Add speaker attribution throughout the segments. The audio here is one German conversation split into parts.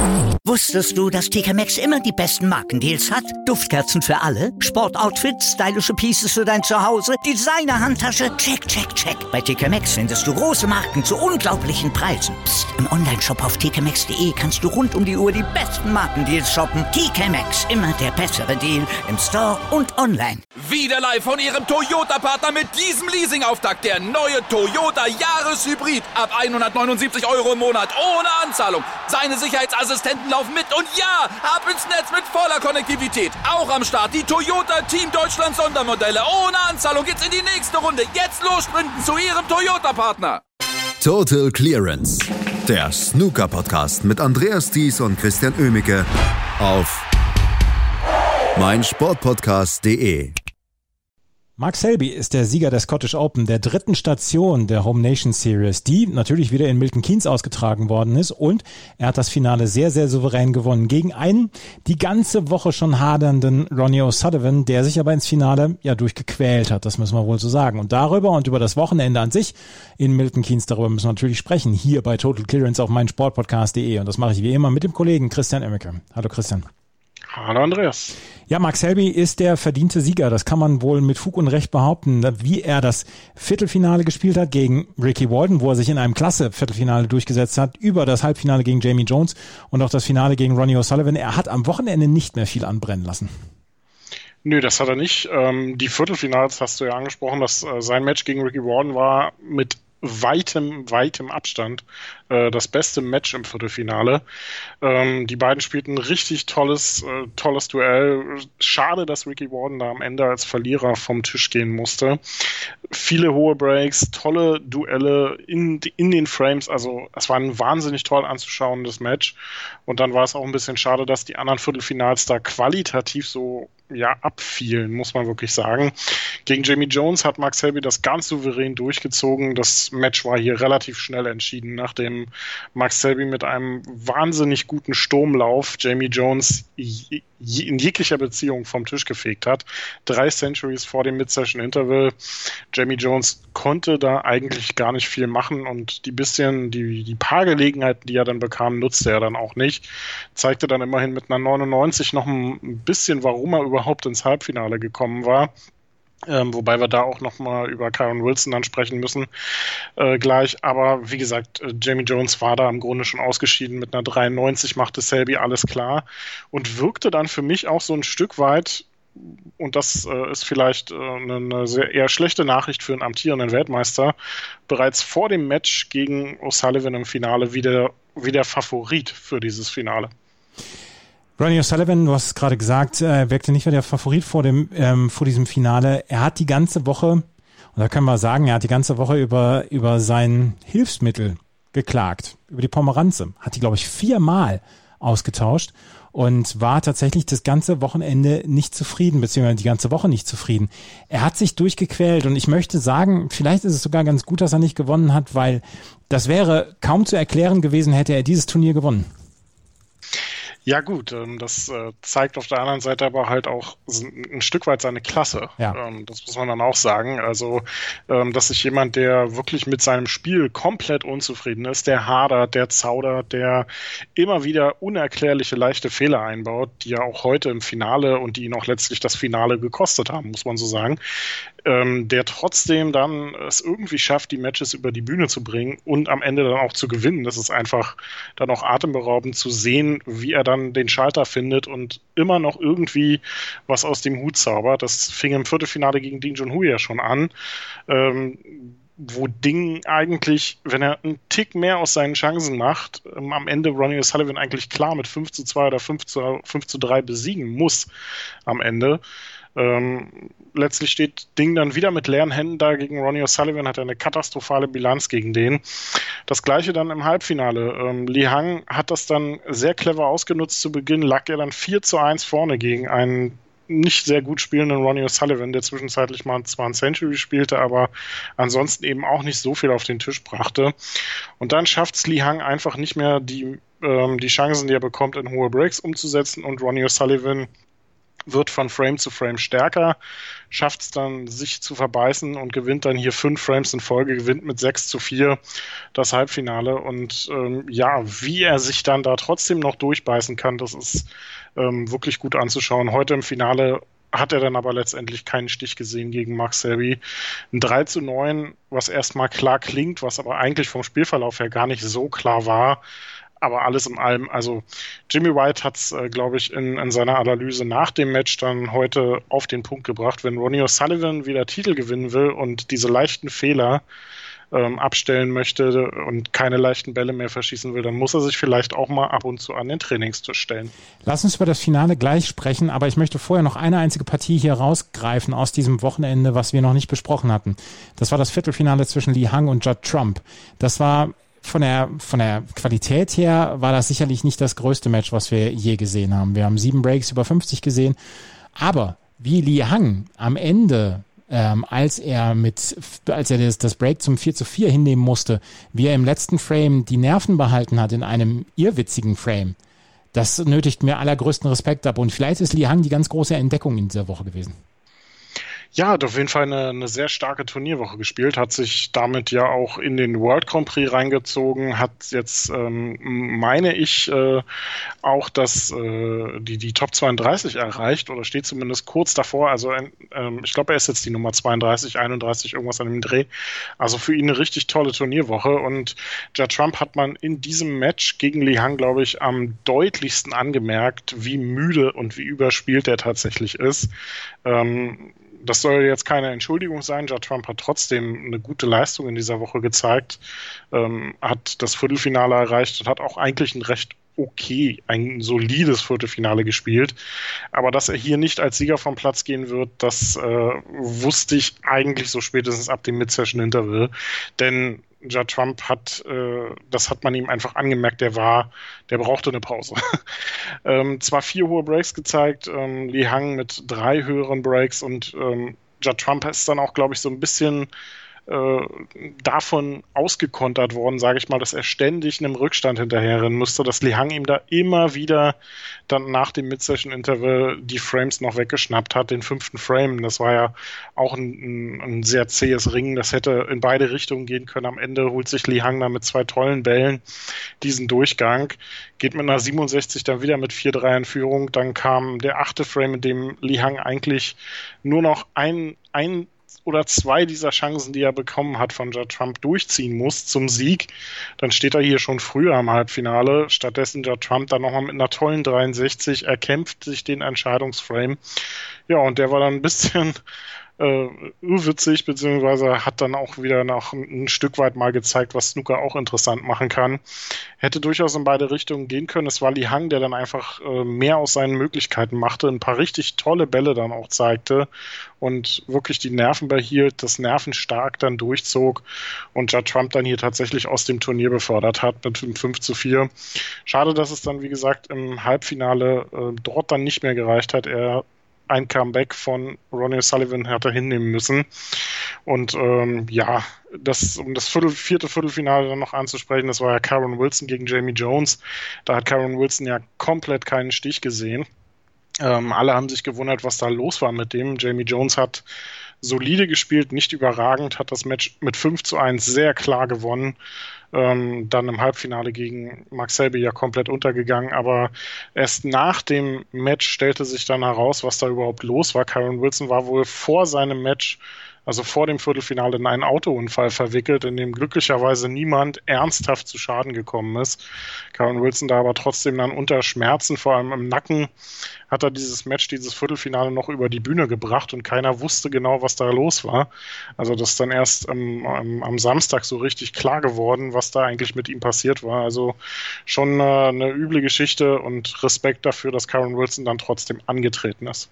Speaker 1: Wusstest du, dass TK Maxx immer die besten Markendeals hat? Duftkerzen für alle, Sportoutfits, stylische Pieces für dein Zuhause, Designer-Handtasche, check, check, check. Bei TK Maxx findest du große Marken zu unglaublichen Preisen. Psst. Im Onlineshop auf tkmaxx.de kannst du rund um die Uhr die besten Markendeals shoppen. TK Maxx, immer der bessere Deal im Store und online.
Speaker 2: Wieder live von Ihrem Toyota-Partner mit diesem Leasing-Auftakt. Der neue Toyota Jahreshybrid. Ab 179 € im Monat. Ohne Anzahlung. Seine Sicherheitsassistenten laufen mit. Und ja, ab ins Netz mit voller Konnektivität. Auch am Start die Toyota Team Deutschland Sondermodelle. Ohne Anzahlung geht's in die nächste Runde. Jetzt los sprinten zu Ihrem Toyota-Partner.
Speaker 3: Total Clearance. Der Snooker-Podcast mit Andreas Thies und Christian Oemicke auf meinsportpodcast.de.
Speaker 4: Mark Selby ist der Sieger der Scottish Open, der dritten Station der Home Nation Series, die natürlich wieder in Milton Keynes ausgetragen worden ist, und er hat das Finale sehr, sehr souverän gewonnen gegen einen die ganze Woche schon hadernden Ronnie O'Sullivan, der sich aber ins Finale ja durchgequält hat, das müssen wir wohl so sagen. Und darüber und über das Wochenende an sich in Milton Keynes, darüber müssen wir natürlich sprechen, hier bei Total Clearance auf meinsportpodcast.de, und das mache ich wie immer mit dem Kollegen Christian Oemicke. Hallo Christian.
Speaker 5: Hallo Andreas.
Speaker 4: Ja, Mark Selby ist der verdiente Sieger, das kann man wohl mit Fug und Recht behaupten, wie er das Viertelfinale gespielt hat gegen Ricky Walden, wo er sich in einem klasse Viertelfinale durchgesetzt hat, über das Halbfinale gegen Jamie Jones und auch das Finale gegen Ronnie O'Sullivan. Er hat am Wochenende nicht mehr viel anbrennen lassen.
Speaker 5: Nö, das hat er nicht. Die Viertelfinals hast du ja angesprochen, dass sein Match gegen Ricky Walden war mit weitem Abstand das beste Match im Viertelfinale. Die beiden spielten ein richtig tolles Duell. Schade, dass Ricky Walden da am Ende als Verlierer vom Tisch gehen musste. Viele hohe Breaks, tolle Duelle in den Frames. Also es war ein wahnsinnig toll anzuschauendes Match. Und dann war es auch ein bisschen schade, dass die anderen Viertelfinals da qualitativ so abfielen, muss man wirklich sagen. Gegen Jamie Jones hat Mark Selby das ganz souverän durchgezogen. Das Match war hier relativ schnell entschieden, nachdem Mark Selby mit einem wahnsinnig guten Sturmlauf Jamie Jones in jeglicher Beziehung vom Tisch gefegt hat. 3 Centuries vor dem Mid-Session-Interval. Jamie Jones konnte da eigentlich gar nicht viel machen, und die paar Gelegenheiten, die er dann bekam, nutzte er dann auch nicht. Zeigte dann immerhin mit einer 99 noch ein bisschen, warum er überhaupt ins Halbfinale gekommen war. Wobei wir da auch nochmal über Kyron Wilson dann sprechen müssen gleich. Aber wie gesagt, Jamie Jones war da im Grunde schon ausgeschieden. Mit einer 93 machte Selby alles klar und wirkte dann für mich auch so ein Stück weit, und das ist vielleicht eine sehr eher schlechte Nachricht für einen amtierenden Weltmeister, bereits vor dem Match gegen O'Sullivan im Finale wie der Favorit für dieses Finale.
Speaker 4: Ronnie O'Sullivan, du hast es gerade gesagt, wirkte nicht mehr der Favorit vor diesem Finale. Er hat die ganze Woche, und da können wir sagen, er hat die ganze Woche über sein Hilfsmittel geklagt, über die Pomeranze. Hat die, glaube ich, 4-mal ausgetauscht und war tatsächlich das ganze Wochenende nicht zufrieden, beziehungsweise die ganze Woche nicht zufrieden. Er hat sich durchgequält, und ich möchte sagen, vielleicht ist es sogar ganz gut, dass er nicht gewonnen hat, weil das wäre kaum zu erklären gewesen, hätte er dieses Turnier gewonnen.
Speaker 5: Ja gut, das zeigt auf der anderen Seite aber halt auch ein Stück weit seine Klasse. Ja. Das muss man dann auch sagen. Also, dass sich jemand, der wirklich mit seinem Spiel komplett unzufrieden ist, der hadert, der zaudert, der immer wieder unerklärliche leichte Fehler einbaut, die ja auch heute im Finale und die ihn auch letztlich das Finale gekostet haben, muss man so sagen, der trotzdem dann es irgendwie schafft, die Matches über die Bühne zu bringen und am Ende dann auch zu gewinnen. Das ist einfach dann auch atemberaubend zu sehen, wie er dann den Schalter findet und immer noch irgendwie was aus dem Hut zaubert. Das fing im Viertelfinale gegen Ding Junhui ja schon an, wo Ding eigentlich, wenn er einen Tick mehr aus seinen Chancen macht, am Ende Ronnie O'Sullivan eigentlich klar mit 5-2 oder 5-3 besiegen muss am Ende. Letztlich steht Ding dann wieder mit leeren Händen da gegen Ronnie O'Sullivan, hat eine katastrophale Bilanz gegen den. Das gleiche dann im Halbfinale. Li Hang hat das dann sehr clever ausgenutzt zu Beginn, lag er dann 4-1 vorne gegen einen nicht sehr gut spielenden Ronnie O'Sullivan, der zwischenzeitlich mal zwar ein Century spielte, aber ansonsten eben auch nicht so viel auf den Tisch brachte. Und dann schafft es Li Hang einfach nicht mehr, die Chancen, die er bekommt, in hohe Breaks umzusetzen, und Ronnie O'Sullivan wird von Frame zu Frame stärker, schafft es dann, sich zu verbeißen und gewinnt dann hier 5 Frames in Folge, gewinnt mit 6-4 das Halbfinale. Und wie er sich dann da trotzdem noch durchbeißen kann, das ist wirklich gut anzuschauen. Heute im Finale hat er dann aber letztendlich keinen Stich gesehen gegen Mark Selby. Ein 3-9, was erstmal klar klingt, was aber eigentlich vom Spielverlauf her gar nicht so klar war. Aber alles in allem, also Jimmy White hat es, glaube ich, in seiner Analyse nach dem Match dann heute auf den Punkt gebracht. Wenn Ronnie O'Sullivan wieder Titel gewinnen will und diese leichten Fehler abstellen möchte und keine leichten Bälle mehr verschießen will, dann muss er sich vielleicht auch mal ab und zu an den Trainingstisch stellen.
Speaker 4: Lass uns über das Finale gleich sprechen, aber ich möchte vorher noch eine einzige Partie hier rausgreifen aus diesem Wochenende, was wir noch nicht besprochen hatten. Das war das Viertelfinale zwischen Li Hang und Judd Trump. Das war von der Qualität her war das sicherlich nicht das größte Match, was wir je gesehen haben. Wir haben 7 Breaks über 50 gesehen, aber wie Li Hang am Ende als er das Break zum 4-4 hinnehmen musste, wie er im letzten Frame die Nerven behalten hat in einem irrwitzigen Frame, das nötigt mir allergrößten Respekt ab. Und vielleicht ist Li Hang die ganz große Entdeckung in dieser Woche gewesen.
Speaker 5: Ja, hat auf jeden Fall eine sehr starke Turnierwoche gespielt, hat sich damit ja auch in den World Grand Prix reingezogen, hat jetzt, meine ich, auch die Top 32 erreicht oder steht zumindest kurz davor. Also ich glaube, er ist jetzt die Nummer 32, 31, irgendwas an dem Dreh. Also für ihn eine richtig tolle Turnierwoche. Und Judd Trump hat man in diesem Match gegen Li Hang, glaube ich, am deutlichsten angemerkt, wie müde und wie überspielt er tatsächlich ist. Das soll jetzt keine Entschuldigung sein. Judd Trump hat trotzdem eine gute Leistung in dieser Woche gezeigt, hat das Viertelfinale erreicht und hat auch eigentlich ein solides Viertelfinale gespielt. Aber dass er hier nicht als Sieger vom Platz gehen wird, das wusste ich eigentlich so spätestens ab dem Mid-Session-Interval. Denn Judd Trump das hat man ihm einfach angemerkt, der brauchte eine Pause. Zwar 4 hohe Breaks gezeigt, Li Hang mit 3 höheren Breaks und Judd Trump ist dann auch, glaube ich, so ein bisschen davon ausgekontert worden, sage ich mal, dass er ständig einem Rückstand hinterherrennen musste, dass Li Hang ihm da immer wieder dann nach dem Mid-Session-Interval die Frames noch weggeschnappt hat, den 5. Frame. Das war ja auch ein sehr zähes Ringen, das hätte in beide Richtungen gehen können. Am Ende holt sich Li Hang dann mit 2 tollen Bällen diesen Durchgang, geht mit einer 67 dann wieder mit 4-3 in Führung. Dann kam der 8. Frame, in dem Li Hang eigentlich nur noch ein oder 2 dieser Chancen, die er bekommen hat von Judd Trump, durchziehen muss zum Sieg. Dann steht er hier schon früher im Halbfinale. Stattdessen Judd Trump dann nochmal mit einer tollen 63, erkämpft sich den Entscheidungsframe. Ja, und der war dann ein bisschen urwitzig, beziehungsweise hat dann auch wieder noch ein Stück weit mal gezeigt, was Snooker auch interessant machen kann. Hätte durchaus in beide Richtungen gehen können. Es war Li Hang, der dann einfach mehr aus seinen Möglichkeiten machte, ein paar richtig tolle Bälle dann auch zeigte und wirklich die Nerven behielt, das nervenstark dann durchzog und Judd Trump dann hier tatsächlich aus dem Turnier befördert hat mit 5-4. Schade, dass es dann, wie gesagt, im Halbfinale dort dann nicht mehr gereicht hat. Ein Comeback von Ronnie O'Sullivan hat er hinnehmen müssen. Und um das vierte Viertelfinale dann noch anzusprechen, das war ja Kyron Wilson gegen Jamie Jones. Da hat Kyron Wilson ja komplett keinen Stich gesehen. Alle haben sich gewundert, was da los war mit dem. Jamie Jones hat solide gespielt, nicht überragend, hat das Match mit 5-1 sehr klar gewonnen. Dann im Halbfinale gegen Mark Selby ja komplett untergegangen, aber erst nach dem Match stellte sich dann heraus, was da überhaupt los war. Kyron Wilson war wohl vor seinem Match, also vor dem Viertelfinale, in einen Autounfall verwickelt, in dem glücklicherweise niemand ernsthaft zu Schaden gekommen ist. Kyron Wilson da aber trotzdem dann unter Schmerzen, vor allem im Nacken, hat er dieses Viertelfinale noch über die Bühne gebracht und keiner wusste genau, was da los war. Also das ist dann erst am Samstag so richtig klar geworden, was da eigentlich mit ihm passiert war. Also schon eine üble Geschichte und Respekt dafür, dass Kyron Wilson dann trotzdem angetreten ist.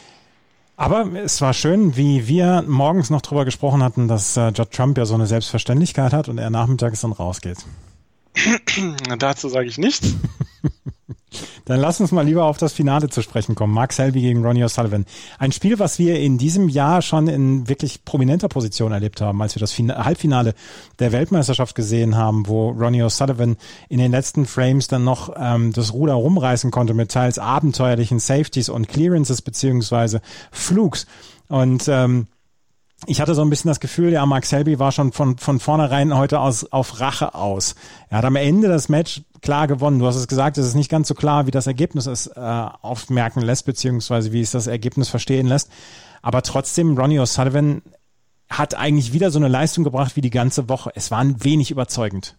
Speaker 4: Aber es war schön, wie wir morgens noch drüber gesprochen hatten, dass Judd Trump ja so eine Selbstverständlichkeit hat und er nachmittags dann rausgeht.
Speaker 5: Dazu sage ich nichts.
Speaker 4: Dann lass uns mal lieber auf das Finale zu sprechen kommen. Mark Selby gegen Ronnie O'Sullivan. Ein Spiel, was wir in diesem Jahr schon in wirklich prominenter Position erlebt haben, als wir das Halbfinale der Weltmeisterschaft gesehen haben, wo Ronnie O'Sullivan in den letzten Frames dann noch das Ruder rumreißen konnte mit teils abenteuerlichen Safeties und Clearances beziehungsweise Flugs. Und ich hatte so ein bisschen das Gefühl, ja, Mark Selby war schon von vornherein heute auf Rache aus. Er hat am Ende das Match klar gewonnen. Du hast es gesagt, es ist nicht ganz so klar, wie das Ergebnis es aufmerken lässt, beziehungsweise wie es das Ergebnis verstehen lässt. Aber trotzdem, Ronnie O'Sullivan hat eigentlich wieder so eine Leistung gebracht wie die ganze Woche. Es war ein wenig überzeugend.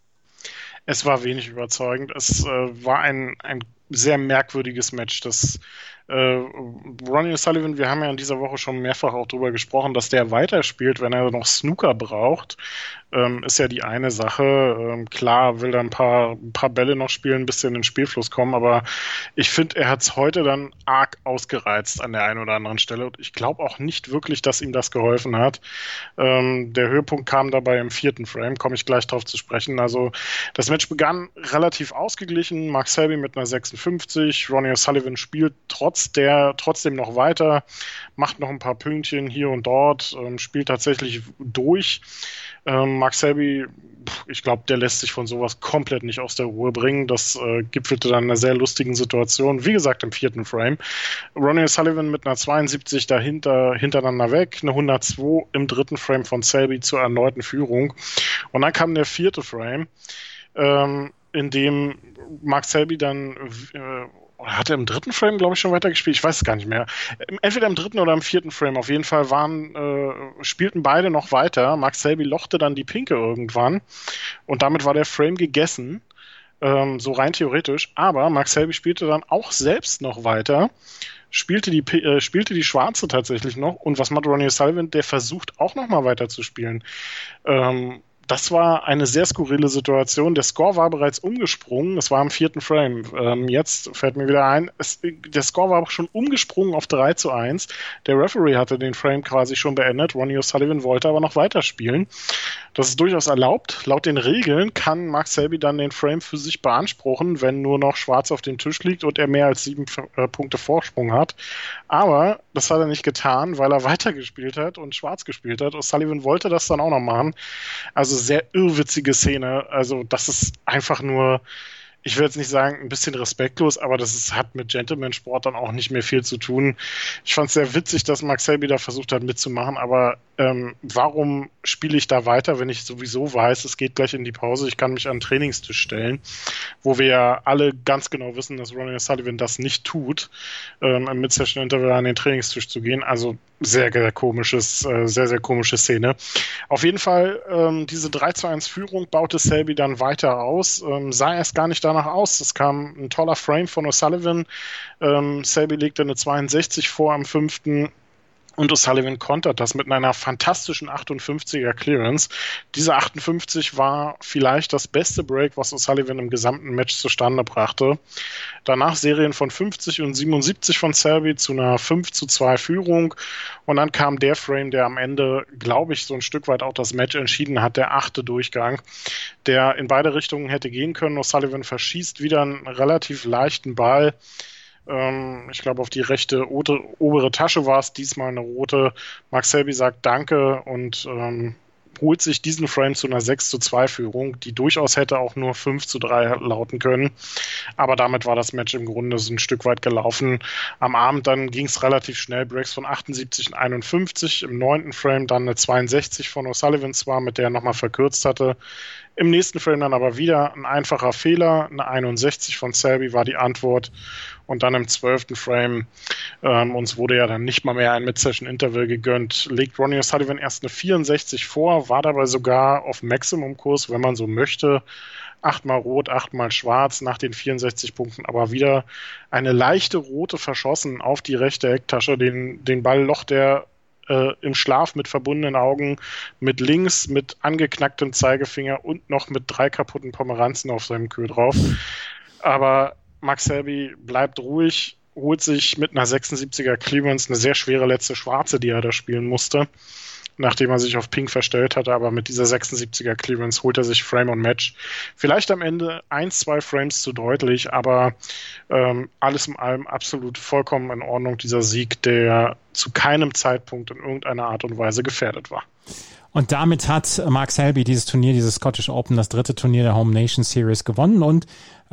Speaker 5: Es war wenig überzeugend. Es war ein sehr merkwürdiges Match. Das Ronnie O'Sullivan, wir haben ja in dieser Woche schon mehrfach auch drüber gesprochen, dass der weiterspielt, wenn er noch Snooker braucht, ist ja die eine Sache. Klar will er ein paar Bälle noch spielen, ein bisschen in den Spielfluss kommen, aber ich finde, er hat es heute dann arg ausgereizt an der einen oder anderen Stelle und ich glaube auch nicht wirklich, dass ihm das geholfen hat. Der Höhepunkt kam dabei im 4. Frame, komme ich gleich drauf zu sprechen. Also das Match begann relativ ausgeglichen, Mark Selby mit einer 56, Ronnie O'Sullivan spielt trotzdem noch weiter, macht noch ein paar Pünktchen hier und dort, spielt tatsächlich durch. Mark Selby, ich glaube, der lässt sich von sowas komplett nicht aus der Ruhe bringen. Das gipfelte dann in einer sehr lustigen Situation. Wie gesagt, im 4. Frame. Ronnie O'Sullivan mit einer 72 hintereinander weg, eine 102 im 3. Frame von Selby zur erneuten Führung. Und dann kam der 4. Frame, in dem Mark Selby dann hat er im 3. Frame, glaube ich, schon weitergespielt? Ich weiß es gar nicht mehr. Entweder im 3. oder im 4. Frame. Auf jeden Fall spielten beide noch weiter. Mark Selby lochte dann die Pinke irgendwann und damit war der Frame gegessen. So rein theoretisch. Aber Mark Selby spielte dann auch selbst noch weiter. Spielte die Schwarze tatsächlich noch. Und was macht Ronnie O'Sullivan? Der versucht auch noch mal weiter zu spielen. Das war eine sehr skurrile Situation. Der Score war bereits umgesprungen. Es war im 4. Frame. Jetzt fällt mir wieder ein, der Score war auch schon umgesprungen auf 3:1. Der Referee hatte den Frame quasi schon beendet. Ronnie O'Sullivan wollte aber noch weiterspielen. Das ist durchaus erlaubt. Laut den Regeln kann Mark Selby dann den Frame für sich beanspruchen, wenn nur noch Schwarz auf dem Tisch liegt und er mehr als 7 Punkte Vorsprung hat. Aber das hat er nicht getan, weil er weitergespielt hat und Schwarz gespielt hat. O'Sullivan wollte das dann auch noch machen. Also sehr irrwitzige Szene. Also das ist einfach nur, ich will jetzt nicht sagen, ein bisschen respektlos, aber hat mit Gentleman-Sport dann auch nicht mehr viel zu tun. Ich fand es sehr witzig, dass Mark Selby da versucht hat mitzumachen, aber warum spiele ich da weiter, wenn ich sowieso weiß, es geht gleich in die Pause, ich kann mich an den Trainingstisch stellen, wo wir ja alle ganz genau wissen, dass Ronnie O'Sullivan das nicht tut, im Mid-Session-Interval an den Trainingstisch zu gehen. Also sehr, sehr komische Szene. Auf jeden Fall, diese 3:1 Führung baute Selby dann weiter aus, sah erst gar nicht danach aus. Es kam ein toller Frame von O'Sullivan. Selby legte eine 62 vor am 5. Und O'Sullivan kontert das mit einer fantastischen 58er Clearance. Diese 58 war vielleicht das beste Break, was O'Sullivan im gesamten Match zustande brachte. Danach Serien von 50 und 77 von Selby zu einer 5:2 Führung. Und dann kam der Frame, der am Ende, glaube ich, so ein Stück weit auch das Match entschieden hat, der 8. Durchgang, der in beide Richtungen hätte gehen können. O'Sullivan verschießt wieder einen relativ leichten Ball. Ich glaube, auf die rechte obere Tasche war es diesmal eine rote. Mark Selby sagt Danke und holt sich diesen Frame zu einer 6:2 Führung, die durchaus hätte auch nur 5:3 lauten können. Aber damit war das Match im Grunde so ein Stück weit gelaufen. Am Abend dann ging es relativ schnell. Breaks von 78 und 51. Im 9. Frame dann eine 62 von O'Sullivan zwar, mit der er nochmal verkürzt hatte. Im nächsten Frame dann aber wieder ein einfacher Fehler. Eine 61 von Selby war die Antwort. Und dann im 12. Frame, uns wurde ja dann nicht mal mehr ein Mid-Session-Interval gegönnt, legt Ronnie O'Sullivan erst eine 64 vor, war dabei sogar auf Maximum-Kurs, wenn man so möchte. 8-mal rot, 8-mal schwarz nach den 64 Punkten, aber wieder eine leichte rote verschossen auf die rechte Ecktasche. Den Ball locht er im Schlaf mit verbundenen Augen, mit links, mit angeknacktem Zeigefinger und noch mit 3 kaputten Pomeranzen auf seinem Kühl drauf. Aber Mark Selby bleibt ruhig, holt sich mit einer 76er Clearance eine sehr schwere letzte Schwarze, die er da spielen musste. nachdem er sich auf Pink verstellt hatte, aber mit dieser 76er Clearance holt er sich Frame und Match. Vielleicht am Ende 1-2 Frames zu deutlich, aber alles in allem absolut vollkommen in Ordnung, dieser Sieg, der zu keinem Zeitpunkt in irgendeiner Art und Weise gefährdet war.
Speaker 4: Und damit hat Mark Selby dieses Turnier, dieses Scottish Open, das 3. Turnier der Home Nation Series gewonnen und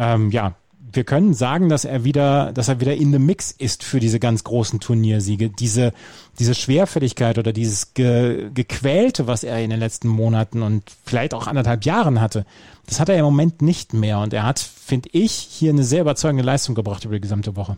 Speaker 4: wir können sagen, dass er wieder in the mix ist für diese ganz großen Turniersiege. Diese Schwerfälligkeit oder dieses Gequälte, was er in den letzten Monaten und vielleicht auch 1,5 Jahren hatte, das hat er im Moment nicht mehr. Und er hat, finde ich, hier eine sehr überzeugende Leistung gebracht über die gesamte Woche.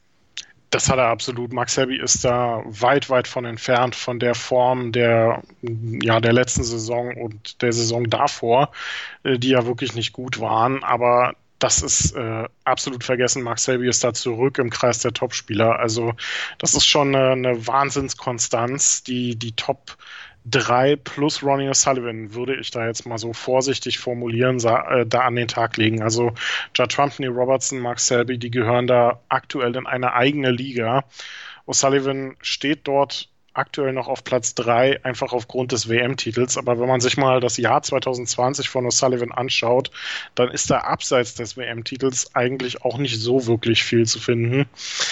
Speaker 5: Das hat er absolut. Mark Selby ist da weit, weit von entfernt von der Form der letzten Saison und der Saison davor, die ja wirklich nicht gut waren. Aber das ist absolut vergessen. Mark Selby ist da zurück im Kreis der Topspieler. Also das ist schon eine Wahnsinnskonstanz. Die Top 3 plus Ronnie O'Sullivan würde ich da jetzt mal so vorsichtig formulieren, da an den Tag legen. Also Judd Trump, Neil Robertson, Mark Selby, die gehören da aktuell in eine eigene Liga. O'Sullivan steht dort aktuell noch auf Platz 3, einfach aufgrund des WM-Titels. Aber wenn man sich mal das Jahr 2020 von O'Sullivan anschaut, dann ist da abseits des WM-Titels eigentlich auch nicht so wirklich viel zu finden.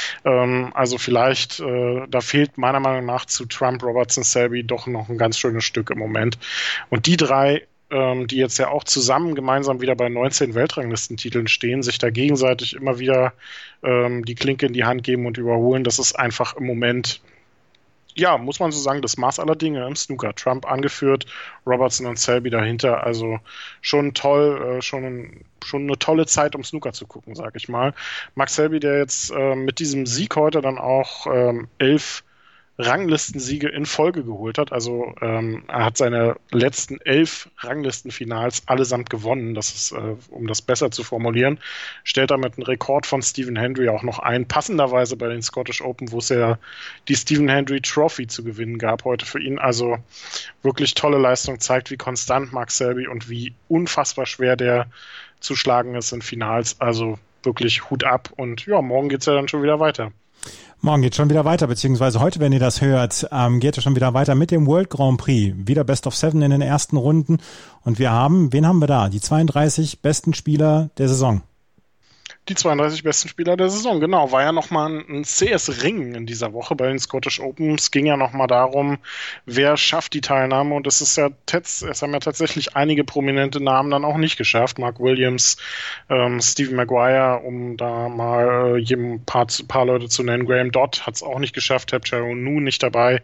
Speaker 5: Also vielleicht, da fehlt meiner Meinung nach zu Trump, Robertson, Selby doch noch ein ganz schönes Stück im Moment. Und die drei, die jetzt ja auch zusammen gemeinsam wieder bei 19 Weltranglistentiteln stehen, sich da gegenseitig immer wieder die Klinke in die Hand geben und überholen, das ist einfach im Moment, ja, muss man so sagen, das Maß aller Dinge im Snooker. Trump angeführt, Robertson und Selby dahinter. Also schon toll, schon eine tolle Zeit, um Snooker zu gucken, sag ich mal. Mark Selby, der jetzt mit diesem Sieg heute dann auch 11 Ranglistensiege in Folge geholt hat. Also er hat seine letzten 11 Ranglistenfinals allesamt gewonnen. Das ist, um das besser zu formulieren, stellt damit einen Rekord von Stephen Hendry auch noch ein. Passenderweise bei den Scottish Open, wo es ja die Stephen Hendry Trophy zu gewinnen gab heute für ihn. Also wirklich tolle Leistung, zeigt, wie konstant Mark Selby und wie unfassbar schwer der zu schlagen ist in Finals. Also wirklich Hut ab. Und ja, morgen geht's ja dann schon wieder weiter.
Speaker 4: Morgen geht schon wieder weiter, beziehungsweise heute, wenn ihr das hört, geht es schon wieder weiter mit dem World Grand Prix. Wieder Best of 7 in den ersten Runden. Und wen haben wir da? Die 32 besten Spieler der Saison.
Speaker 5: Die 32 besten Spieler der Saison, genau. War ja nochmal ein zähes Ringen in dieser Woche bei den Scottish Open. Es ging ja nochmal darum, wer schafft die Teilnahme. Und es haben ja tatsächlich einige prominente Namen dann auch nicht geschafft. Mark Williams, Stephen Maguire, um da mal ein paar Leute zu nennen. Graham Dodd hat es auch nicht geschafft. Tapchero Nu nicht dabei.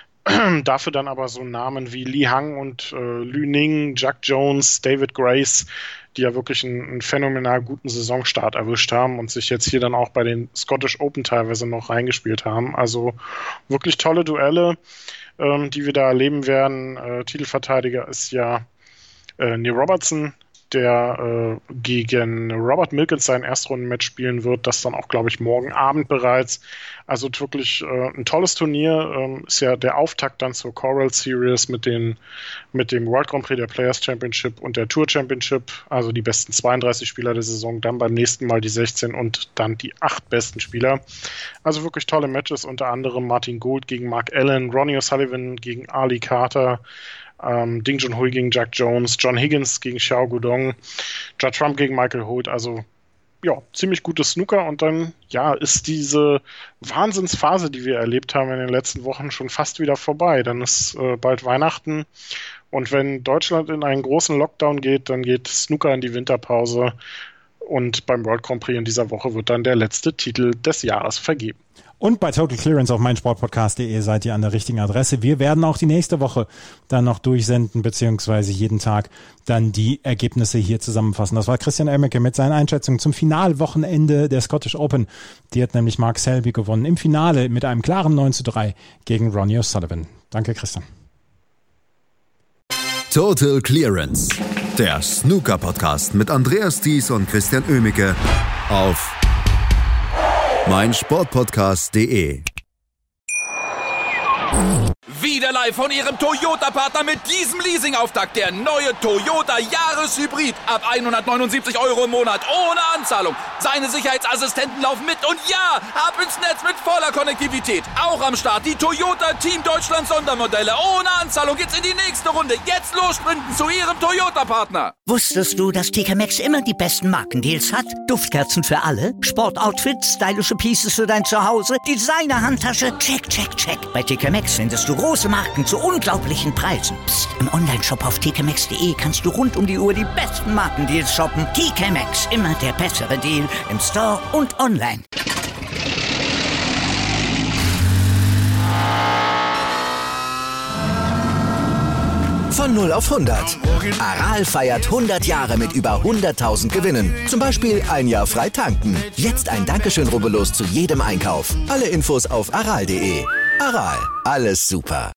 Speaker 5: Dafür dann aber so Namen wie Li Hang und Lü Ning, Jack Jones, David Grace, die ja wirklich einen phänomenal guten Saisonstart erwischt haben und sich jetzt hier dann auch bei den Scottish Open teilweise noch reingespielt haben. Also wirklich tolle Duelle, die wir da erleben werden. Titelverteidiger ist ja Neil Robertson, der gegen Robert Milkins sein Erstrundenmatch spielen wird, das dann auch, glaube ich, morgen Abend bereits. Also wirklich ein tolles Turnier, ist ja der Auftakt dann zur Coral Series mit dem World Grand Prix, der Players Championship und der Tour Championship, also die besten 32 Spieler der Saison, dann beim nächsten Mal die 16 und dann die 8 besten Spieler. Also wirklich tolle Matches, unter anderem Martin Gould gegen Mark Allen, Ronnie O'Sullivan gegen Ali Carter, Ding Junhui gegen Jack Jones, John Higgins gegen Xiao Guodong, Judd Trump gegen Michael Holt, also ja, ziemlich gutes Snooker und dann, ja, ist diese Wahnsinnsphase, die wir erlebt haben in den letzten Wochen, schon fast wieder vorbei. Dann ist bald Weihnachten und wenn Deutschland in einen großen Lockdown geht, dann geht Snooker in die Winterpause und beim World Grand Prix in dieser Woche wird dann der letzte Titel des Jahres vergeben.
Speaker 4: Und bei Total Clearance auf meinsportpodcast.de seid ihr an der richtigen Adresse. Wir werden auch die nächste Woche dann noch durchsenden, beziehungsweise jeden Tag dann die Ergebnisse hier zusammenfassen. Das war Christian Oemeke mit seinen Einschätzungen zum Finalwochenende der Scottish Open. Die hat nämlich Mark Selby gewonnen im Finale mit einem klaren 9:3 gegen Ronnie O'Sullivan. Danke, Christian.
Speaker 3: Total Clearance, der Snooker-Podcast mit Andreas Thies und Christian Oemeke auf meinsportpodcast.de.
Speaker 2: wieder live von Ihrem Toyota-Partner mit diesem Leasing-Auftakt. Der neue Toyota Jahreshybrid. Ab 179 € im Monat. Ohne Anzahlung. Seine Sicherheitsassistenten laufen mit. Und ja, ab ins Netz mit voller Konnektivität. Auch am Start die Toyota Team Deutschland Sondermodelle. Ohne Anzahlung geht's in die nächste Runde. Jetzt los sprinten zu Ihrem Toyota-Partner.
Speaker 1: Wusstest du, dass TK Maxx immer die besten Markendeals hat? Duftkerzen für alle, Sportoutfits, stylische Pieces für dein Zuhause, Designer-Handtasche, check, check, check. Bei TK Maxx findest du große Marken zu unglaublichen Preisen. Psst. Im Onlineshop auf tkmaxx.de kannst du rund um die Uhr die besten Markendeals shoppen. TK Maxx, immer der bessere Deal im Store und online.
Speaker 6: Von 0 auf 100. Aral feiert 100 Jahre mit über 100.000 Gewinnen. Zum Beispiel ein Jahr frei tanken. Jetzt ein Dankeschön, rubbellos zu jedem Einkauf. Alle Infos auf aral.de. Aral, alles super.